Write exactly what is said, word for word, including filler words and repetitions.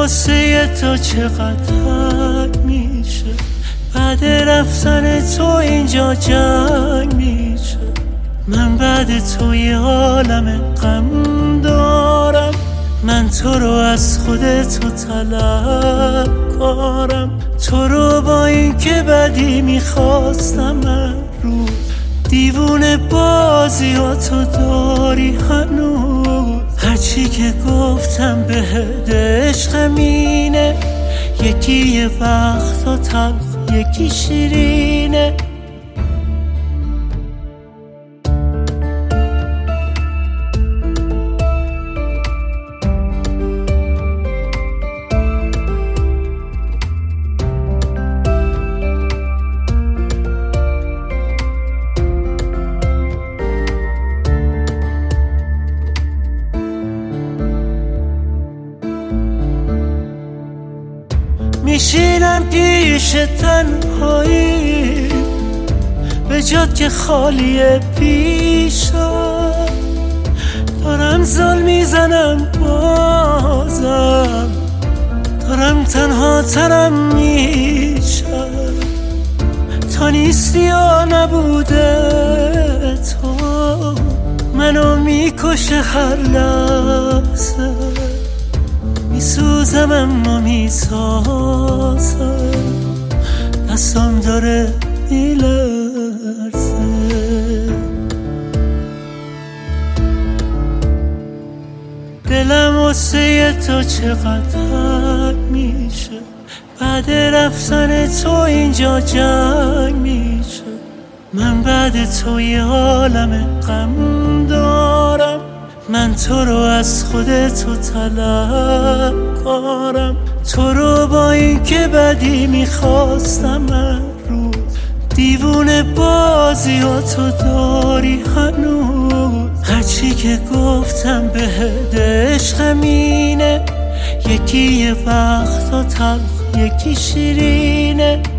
واسه تو چقدر میشه، بعد رفتن تو اینجا جنگ میشه. من بعد تو یه عالم غم دارم، من تو رو از خودت تو طلبکارم. تو رو با این که بدی میخواستم من رو دیوونه بازی ها تو داری هنوز. هرچی که گفتم بهت عشقمینه، یکی یه وقتا تلخ یکی شیرینه. میشینم پیش تنهایی به جات که خالیه پیشم، دارم زل میزنم بازم، دارم تنها ترم میشم. تا نیستی یا نبوده تو منو میکشه هر لحظه. میسوزم اما میسازم، دستم داره میلرزه. دلم واسه تو چقدر میشه، بعد رفتن تو اینجا جنگ میشه. من بعد تو یه عالم غم دارم، من تو رو از خودت تو طلبکارم. تو رو با این که بدی میخواستم من رو دیوونه بازی ها تو داری هنوز. هرچی که گفتم بهت عشقمینه، یکی یه وقتا تلخ یکی شیرینه.